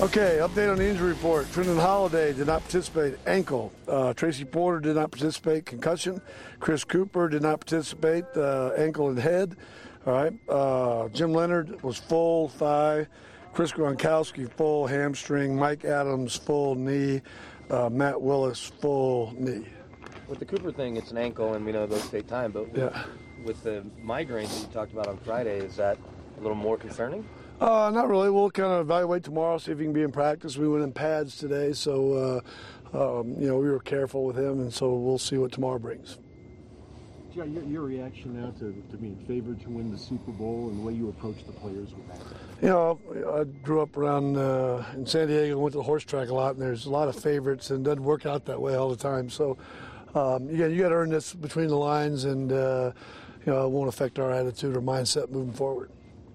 Okay, update on the injury report. Trenton Holiday did not participate, ankle. Tracy Porter did not participate, concussion. Chris Cooper did not participate, ankle and head. All right. Jim Leonard was full thigh. Chris Gronkowski full hamstring. Mike Adams full knee. Matt Willis full knee. With the Cooper thing, it's an ankle, and we know those take time. But Yeah. with the migraines that you talked about on Friday, is that a little more concerning? Not really. We'll kind of evaluate tomorrow, see if he can be in practice. We went in pads today, so we were careful with him, and so we'll see what tomorrow brings. Yeah, your reaction now to being favored to win the Super Bowl and the way you approach the players with that? You know, I grew up around in San Diego, went to the horse track a lot, and there's a lot of favorites, and it doesn't work out that way all the time. So, you got to earn this between the lines, and it won't affect our attitude or mindset moving forward.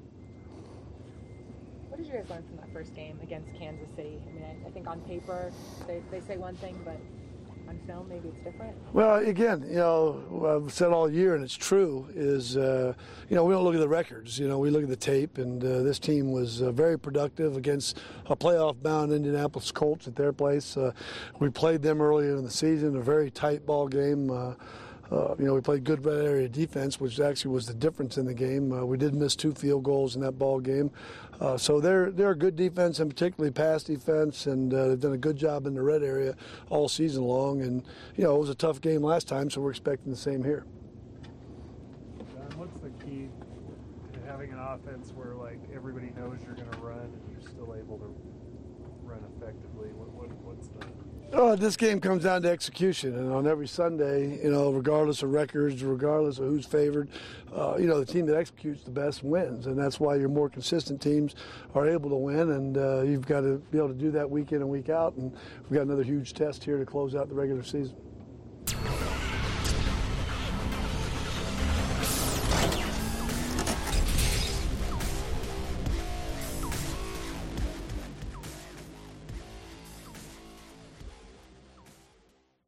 What did you guys learn from that first game against Kansas City? I mean, I think on paper they say one thing, but on film maybe it's different. Well, again, I've said all year, and it's true, is, we don't look at the records. We look at the tape, and this team was very productive against a playoff-bound Indianapolis Colts at their place. We played them earlier in the season, a very tight ball game. We played good red area defense, which actually was the difference in the game. We did miss 2 field goals in that ball game. So they're a good defense, and particularly pass defense, and they've done a good job in the red area all season long. And, it was a tough game last time, so we're expecting the same here. John, what's the key to having an offense where, everybody knows you're going to run and you're still able to run effectively? What's the... This game comes down to execution, and on every Sunday, regardless of records, regardless of who's favored, the team that executes the best wins, and that's why your more consistent teams are able to win, and you've got to be able to do that week in and week out, and we've got another huge test here to close out the regular season.